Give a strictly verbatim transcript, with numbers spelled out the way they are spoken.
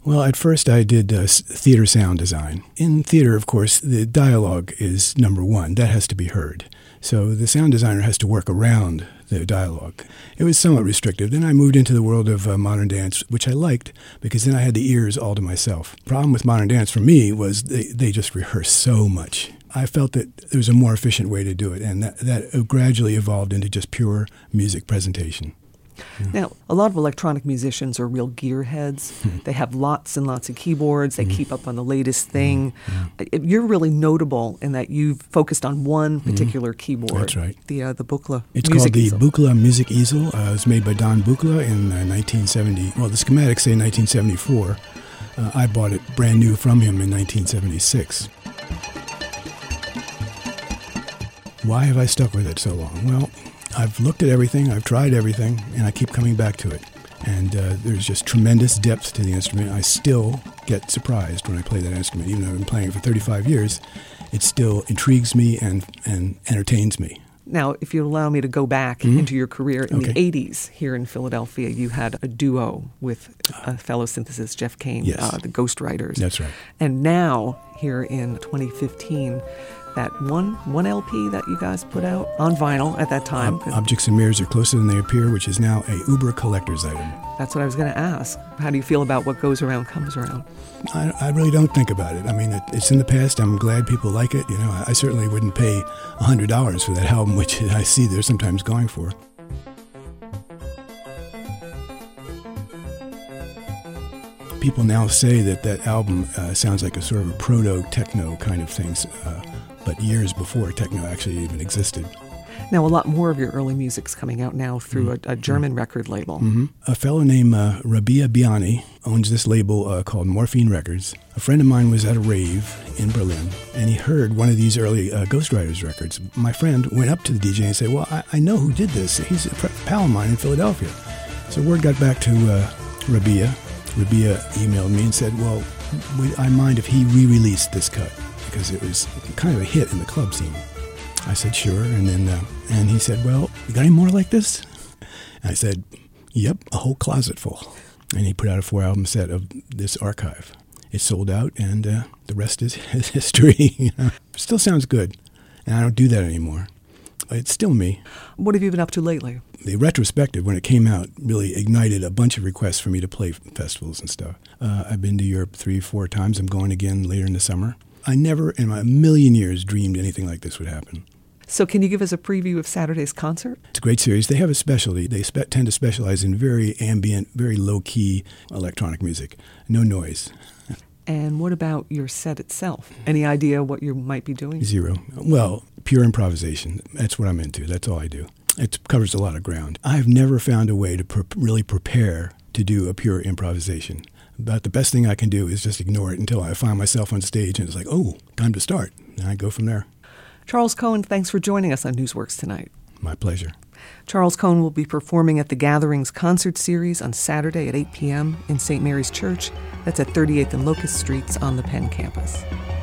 Well, at first I did uh, theater sound design. In theater, of course, the dialogue is number one. That has to be heard. So the sound designer has to work around the dialogue. It was somewhat restrictive. Then I moved into the world of uh, modern dance, which I liked because then I had the ears all to myself. The problem with modern dance for me was they, they just rehearse so much. I felt that there was a more efficient way to do it, and that, that gradually evolved into just pure music presentation. Yeah. Now, a lot of electronic musicians are real gearheads. Hmm. They have lots and lots of keyboards. They mm. keep up on the latest thing. Mm. You're really notable in that you've focused on one particular mm. keyboard. That's right. The uh, the Buchla It's music called the easel. Buchla Music Easel. Uh, it was made by Don Buchla in uh, nineteen seventy. Well, the schematics say nineteen seventy-four. Uh, I bought it brand new from him in nineteen seventy-six. Why have I stuck with it so long? Well, I've looked at everything, I've tried everything, and I keep coming back to it. And uh, there's just tremendous depth to the instrument. I still get surprised when I play that instrument. Even though I've been playing it for thirty-five years, it still intrigues me and, and entertains me. Now, if you allow me to go back mm-hmm. into your career, in okay. the eighties here in Philadelphia, you had a duo with a fellow synthesist, Jeff Kane, yes. uh, the Ghostwriters. That's right. And now, here in twenty fifteen, that one one L P that you guys put out on vinyl at that time. Ob- Objects and Mirrors Are Closer Than They Appear, which is now a uber collector's item. That's what I was going to ask. How do you feel about what goes around comes around? I, I really don't think about it. I mean, it, it's in the past. I'm glad people like it. You know, I, I certainly wouldn't pay one hundred dollars for that album, which I see they're sometimes going for. People now say that that album uh, sounds like a sort of a proto-techno kind of thing, uh, but years before techno actually even existed. Now, a lot more of your early music's coming out now through mm-hmm. a, a German mm-hmm. record label. Mm-hmm. A fellow named uh, Rabia Biani owns this label uh, called Morphine Records. A friend of mine was at a rave in Berlin, and he heard one of these early uh, Ghostwriters records. My friend went up to the D J and said, well, I, I know who did this. He's a pal of mine in Philadelphia. So word got back to uh, Rabia. Rabia emailed me and said, well, would I mind if he re-released this cut? Because it was kind of a hit in the club scene. I said, sure. And then, uh, and he said, well, you got any more like this? And I said, yep, a whole closet full. And he put out a four-album set of this archive. It sold out, and uh, the rest is history. You know? Still sounds good, and I don't do that anymore. It's still me. What have you been up to lately? The retrospective, when it came out, really ignited a bunch of requests for me to play festivals and stuff. Uh, I've been to Europe three, four times. I'm going again later in the summer. I never in my million years dreamed anything like this would happen. So can you give us a preview of Saturday's concert? It's a great series. They have a specialty. They spe- tend to specialize in very ambient, very low-key electronic music. No noise. And what about your set itself? Any idea what you might be doing? Zero. Well, pure improvisation. That's what I'm into. That's all I do. It covers a lot of ground. I've never found a way to pre- really prepare to do a pure improvisation. But the best thing I can do is just ignore it until I find myself on stage and it's like, oh, time to start. And I go from there. Charles Cohen, thanks for joining us on Newsworks tonight. My pleasure. Charles Cohen will be performing at the Gatherings concert series on Saturday at eight p.m. in Saint Mary's Church. That's at thirty-eighth and Locust Streets on the Penn campus.